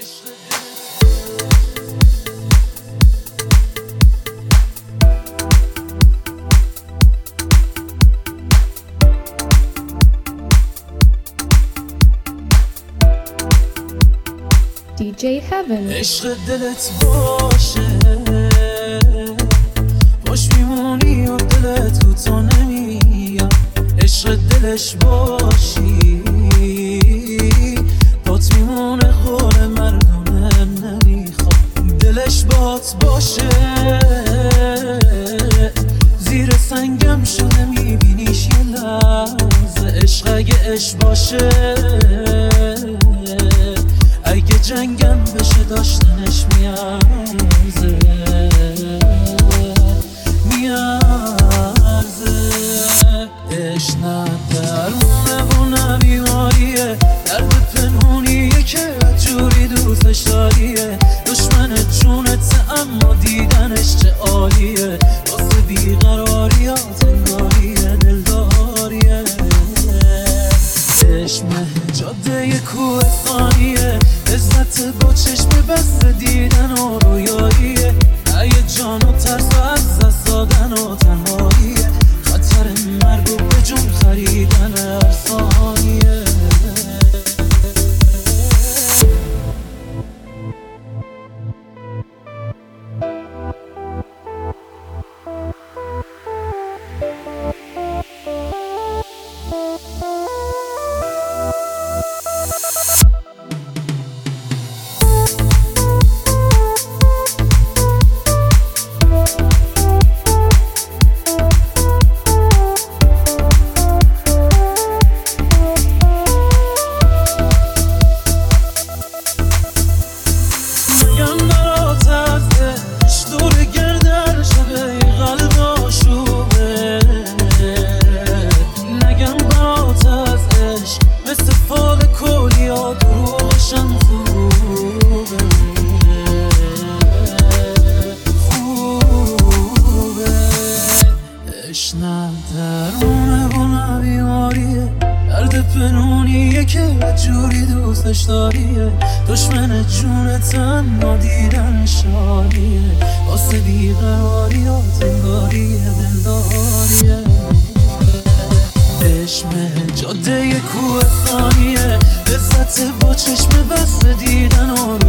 DJ Heaven. عشق دلت باشه باش میمونی و دلت کوتا نمیاد. عشق دلش باشی بات میمونه خور مردونه نمیخواد. دلش بات باشه زیر سنگم شده میبینیش یه لحظه. عشق اگه عشق باشه اگه جنگم بشه داشتنش میارزه عشق نه درونه و نه بیماریه، درد پنهونیه که جوری دوستش داریه. دشمن جونت اما دیدنش چه عالیه، واسه بیقراریات انگاریه دلداریه. چشمه جاده کوهستانیه، لذت با چشم بسته دیدن و رویاییه. هیجان و ترس و از دست دادن و تنهاییه، خطر مرگ و به جون خریدن هر ثانیه. دشمن جونت اما دیدن شادیه، واسه بیقراریات انگاریه دلداریه. چشمه جاده کوهستانیه، لذت با چشم بسته دیدن و